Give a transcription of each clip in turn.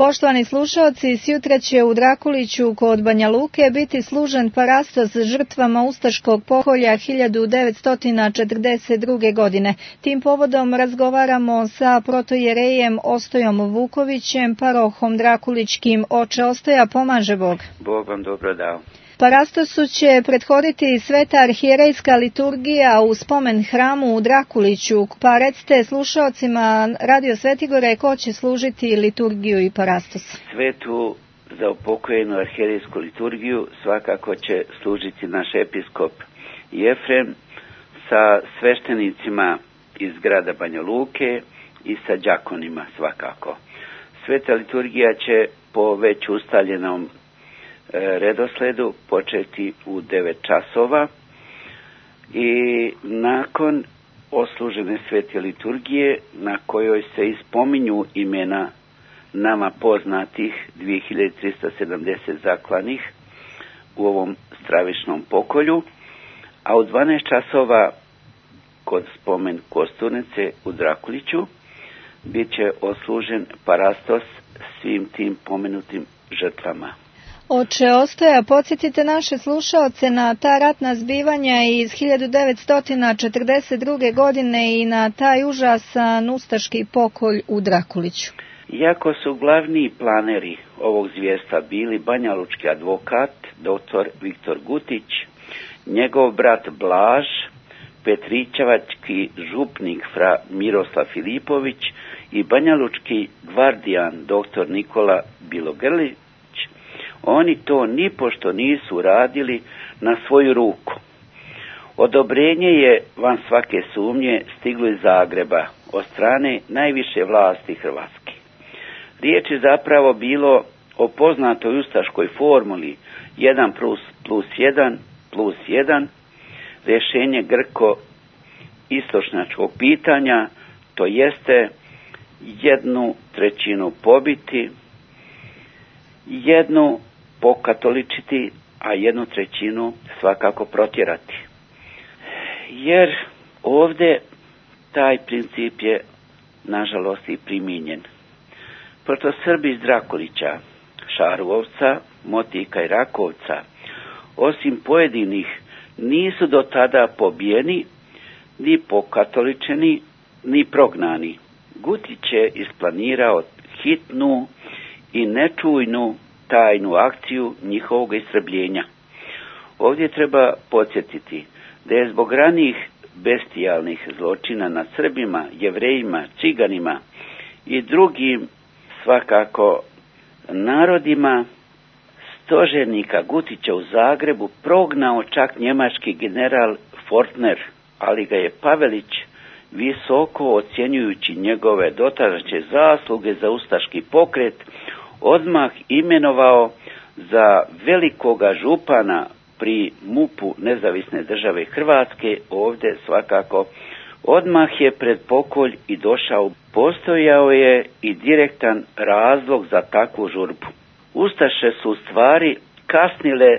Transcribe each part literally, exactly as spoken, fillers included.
Poštovani slušaoci, sjutra će u Drakuliću kod Banja Luke biti služen parastos žrtvama ustaškog pokolja hiljadu devetsto četrdeset druge. godine. Tim povodom razgovaramo sa protojerejem Ostojom Vukovićem, parohom Drakulićkim. Oče Ostoja, pomaže Bog. Bog vam dobro dao. Parastosu će prethoditi sveta arhijerejska liturgija u spomen hramu u Drakuliću. Pa recite slušaocima Radio Svetigore ko će služiti liturgiju i parastos. Svetu za upokojenu arhijerejsku liturgiju svakako će služiti naš episkop Jefrem sa sveštenicima iz grada Banja Luke i sa đakonima svakako. Sveta liturgija će po već ustaljenom redosledu početi u devet časova i nakon oslužene svete liturgije na kojoj se ispominju imena nama poznatih dvije hiljade trista sedamdeset zaklanih u ovom stravičnom pokolju, a u dvanaest časova kod spomen Kosturnice u Drakuliću bit će oslužen parastos svim tim pomenutim žrtvama. Oče Ostoja, podsjetite naše slušaoce na ta ratna zbivanja iz hiljadu devetsto četrdeset druge. godine i na taj užasan ustaški pokolj u Drakuliću. Iako su glavni planeri ovog zvijesta bili banjalučki advokat, doktor Viktor Gutić, njegov brat Blaž, petrićevački župnik fra Miroslav Filipović i banjalučki gvardijan doktor Nikola Bilogrlić, oni to nipošto nisu radili na svoju ruku. Odobrenje je, van svake sumnje, stiglo iz Zagreba od strane najviše vlasti Hrvatske. Riječ je zapravo bilo o poznatoj ustaškoj formuli jedan plus jedan plus jedan, rješenje grko-istočnjačkog pitanja, to jeste jednu trećinu pobiti, jednu pokatoličiti, a jednu trećinu svakako protjerati. Jer ovdje taj princip je nažalost i primijenjen. Proto Srbi iz Drakulića, Šarvovca, Motika i Rakovca, osim pojedinih, nisu do tada pobijeni, ni pokatoličeni, ni prognani. Gutić je isplanirao hitnu i nečujnu tajnu akciju njihovog istrebljenja. Ovdje treba podsjetiti da je zbog ranijih bestijalnih zločina nad Srbima, Jevrejima, Ciganima i drugim svakako narodima stožernika Gutića u Zagrebu prognao čak njemački general Fortner, ali ga je Pavelić, visoko ocjenjujući njegove dotadašnje zasluge za ustaški pokret, odmah imenovao za velikoga župana pri MUP-u Nezavisne države Hrvatske. Ovdje svakako odmah je pred pokolj i došao. Postojao je i direktan razlog za takvu žurbu. Ustaše su u stvari kasnile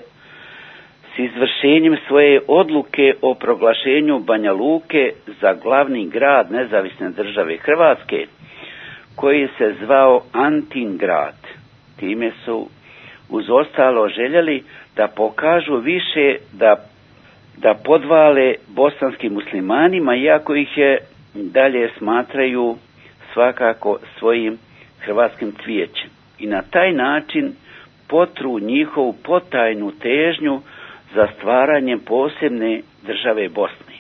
s izvršenjem svoje odluke o proglašenju Banja Luke za glavni grad Nezavisne države Hrvatske, koji se zvao Antingrad. Time su uz ostalo željeli da pokažu više, da, da podvale bosanskim muslimanima, iako ih je dalje smatraju svakako svojim hrvatskim cvijećem. I na taj način potru njihovu potajnu težnju za stvaranjem posebne države Bosne.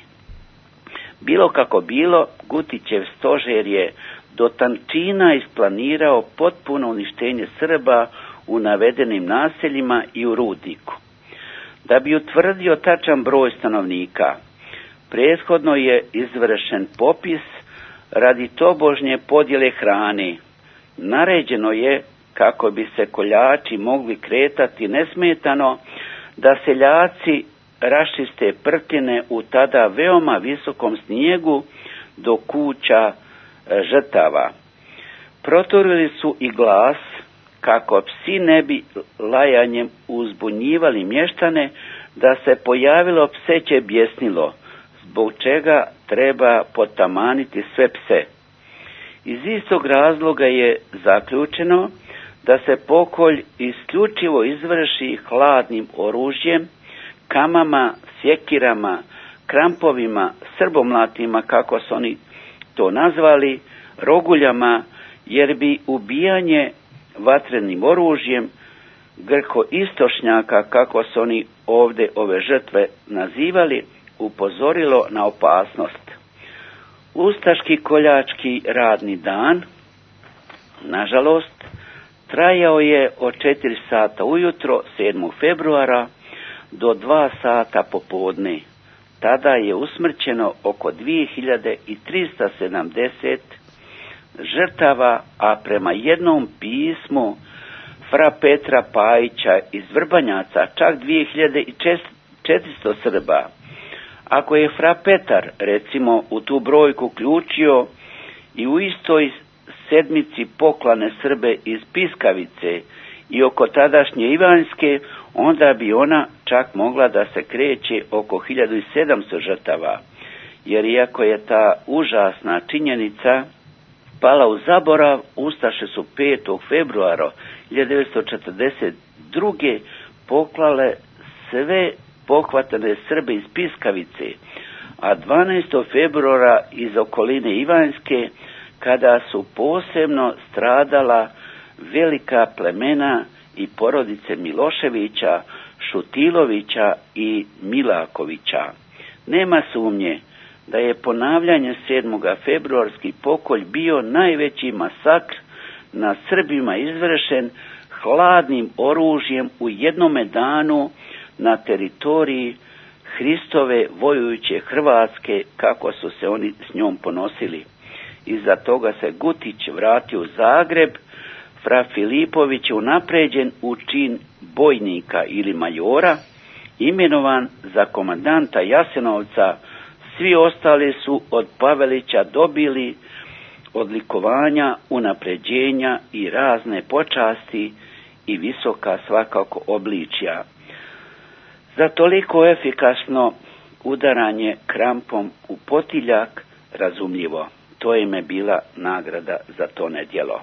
Bilo kako bilo, Gutićev stožer je do tančina isplanirao potpuno uništenje Srba u navedenim naseljima i u rudniku. Da bi utvrdio tačan broj stanovnika, prethodno je izvršen popis radi tobožnje podjele hrane. Naređeno je, kako bi se koljači mogli kretati nesmetano, da seljaci raščiste prtine u tada veoma visokom snijegu do kuća žrtava. Proturili su i glas kako psi ne bi lajanjem uzbunjivali mještane, da se pojavilo pseće bjesnilo, zbog čega treba potamaniti sve pse. Iz istog razloga je zaključeno da se pokolj isključivo izvrši hladnim oružjem, kamama, sjekirama, krampovima, srbomlatima, kako su oni to nazvali, roguljama, jer bi ubijanje vatrenim oružjem grko-istočnjaka, kako su oni ovdje ove žrtve nazivali, upozorilo na opasnost. Ustaški koljački radni dan, nažalost, trajao je od četiri sata ujutro sedmog februara do dva sata popodne. Tada je usmrćeno oko dvije hiljade tristo sedamdeset žrtava, a prema jednom pismu fra Petra Pajića iz Vrbanjaca čak dvije hiljade četiristo Srba. Ako je fra Petar, recimo, u tu brojku uključio i u istoj sedmici poklane Srbe iz Piskavice i oko tadašnje Ivanjske, onda bi ona čak mogla da se kreće oko hiljadu sedamsto žrtava, jer iako je ta užasna činjenica pala u zaborav, ustaše su petog februara hiljadu devetsto četrdeset druge poklale sve pohvatane Srbe iz Piskavice, a dvanaestog februara iz okoline Ivanjske, kada su posebno stradala velika plemena i porodice Miloševića, Šutilovića i Milakovića. Nema sumnje da je ponavljanje sedmog februarski pokolj bio najveći masakr na Srbima izvršen hladnim oružjem u jednome danu na teritoriji Hristove vojujuće Hrvatske, kako su se oni s njom ponosili. Iza toga se Gutić vratio u Zagreb, fra Filipović je unapređen u čin bojnika ili majora, imenovan za komandanta Jasenovca. Svi ostali su od Pavelića dobili odlikovanja, unapređenja i razne počasti i visoka svakako obličja. Za toliko efikasno udaranje krampom u potiljak, razumljivo, to im je bila nagrada za to nedjelo.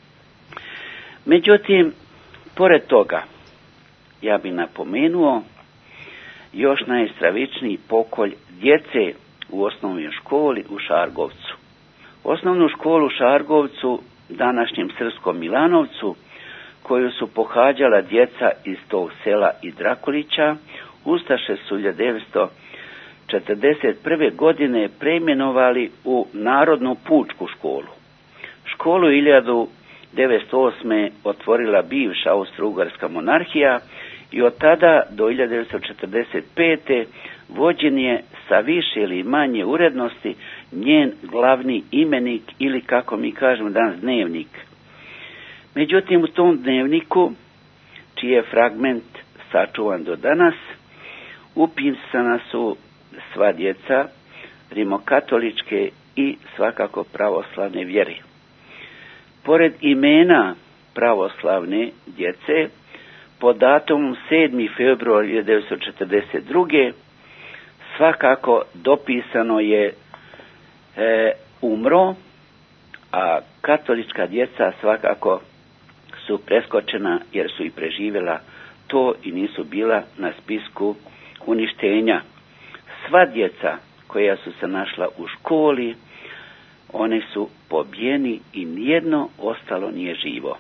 Međutim, pored toga, ja bi napomenuo još najstravičniji pokolj djece u osnovnoj školi u Šargovcu. Osnovnu školu u Šargovcu, današnjem Srpskom Milanovcu, koju su pohađala djeca iz tog sela i Drakulića, ustaše su hiljadu devetsto četrdeset prve godine preimenovali u Narodnu pučku školu. Školu hiljadu devetsto osme otvorila bivša Austro-Ugarska monarhija i od tada do hiljadu devetsto četrdeset pete vođen je sa više ili manje urednosti njen glavni imenik ili, kako mi kažemo danas, dnevnik. Međutim, u tom dnevniku, čiji je fragment sačuvan do danas, upisana su sva djeca rimokatoličke i svakako pravoslavne vjere. Pored imena pravoslavne djece, pod datumom sedmog februara hiljadu devetsto četrdeset druge svakako dopisano je e, umro, a katolička djeca svakako su preskočena jer su i preživjela to i nisu bila na spisku uništenja. Sva djeca koja su se našla u školi, one su pobijeni i nijedno ostalo nije živo.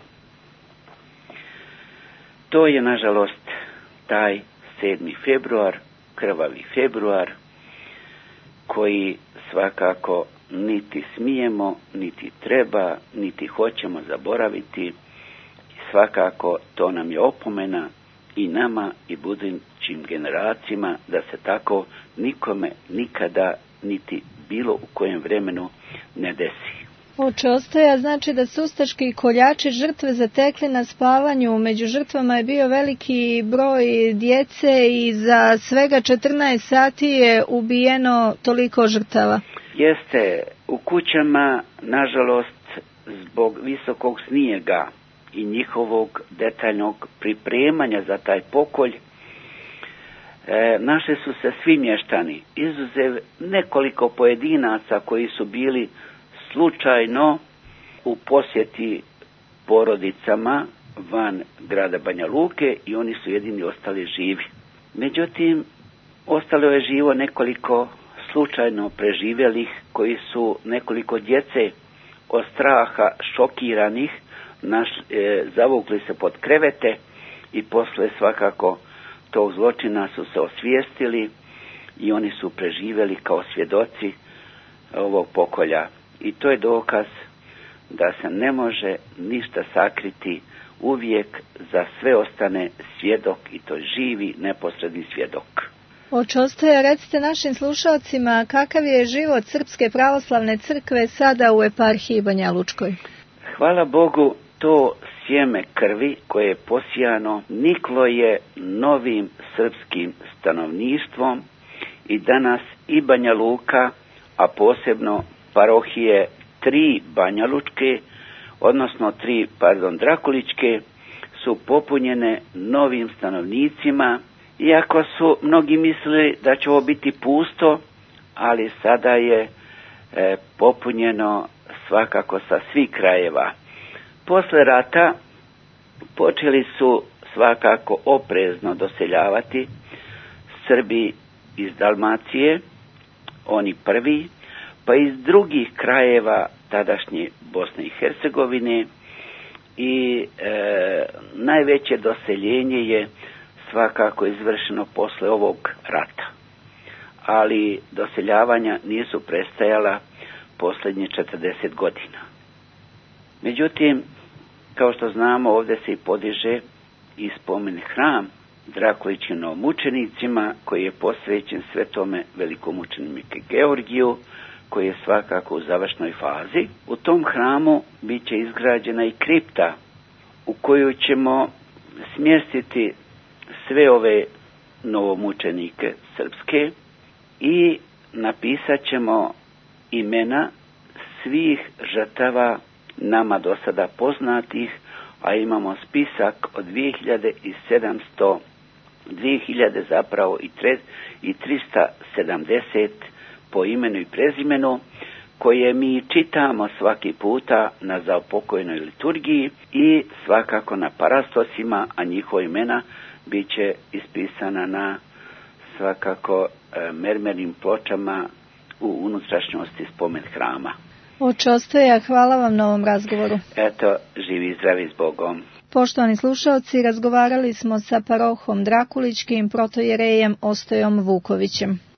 To je, nažalost, taj sedmi februar, krvavi februar, koji svakako niti smijemo, niti treba, niti hoćemo zaboraviti. Svakako to nam je opomena i nama i budućim generacijama da se tako nikome nikada niti bilo u kojem vremenu ne desi. Oče Ostoja, znači da su ustaški koljači žrtve zatekli na spavanju. Među žrtvama je bio veliki broj djece i za svega četrnaest sati je ubijeno toliko žrtava. Jeste, u kućama, nažalost, zbog visokog snijega i njihovog detaljnog pripremanja za taj pokolj, e, našli su se svi mještani, izuzev nekoliko pojedinaca koji su bili slučajno u posjeti porodicama van grada Banja Luke i oni su jedini ostali živi. Međutim, ostalo je živo nekoliko slučajno preživjelih koji su nekoliko djece od straha šokiranih naš, e, zavukli se pod krevete i posle svakako tog zločina su se osvijestili i oni su preživjeli kao svjedoci ovog pokolja. I to je dokaz da se ne može ništa sakriti, uvijek za sve ostane svjedok i to živi neposredni svjedok. Oče Ostoja, recite našim slušalcima kakav je život Srpske pravoslavne crkve sada u eparhiji Banja Lučkoj. Hvala Bogu, to sjeme krvi koje je posijano niklo je novim srpskim stanovništvom i danas i Banja Luka, a posebno parohije tri Banja Lučke, odnosno tri, pardon, Drakuličke, su popunjene novim stanovnicima, iako su mnogi mislili da će ovo biti pusto, ali sada je e, popunjeno svakako sa svih krajeva. Posle rata počeli su svakako oprezno doseljavati Srbi iz Dalmacije, oni prvi, pa iz drugih krajeva tadašnje Bosne i Hercegovine i e, najveće doseljenje je svakako izvršeno posle ovog rata. Ali doseljavanja nisu prestajala posljednje četrdeset godina. Međutim, kao što znamo, ovdje se i podiže i spomen hram Drakuličkim novomučenicima koji je posvećen svetome velikomučeniku Georgiju, koji je svakako u završnoj fazi. U tom hramu bit će izgrađena i kripta u koju ćemo smjestiti sve ove novomučenike srpske i napisat ćemo imena svih žrtava nama do sada poznatih, a imamo spisak od dvije hiljade sedamsto, dvije hiljade zapravo i, tre, i trista sedamdeset po imenu i prezimenu, koje mi čitamo svaki puta na zaupokojnoj liturgiji i svakako na parastosima, a njihova imena bit će ispisana na svakako e, mermernim pločama u unutrašnjosti spomen hrama. Oče Ostoja, hvala vam na ovom razgovoru. Eto, živi i zdravi s Bogom. Poštovani slušalci, razgovarali smo sa parohom Drakuličkim protojerejem Ostojom Vukovićem.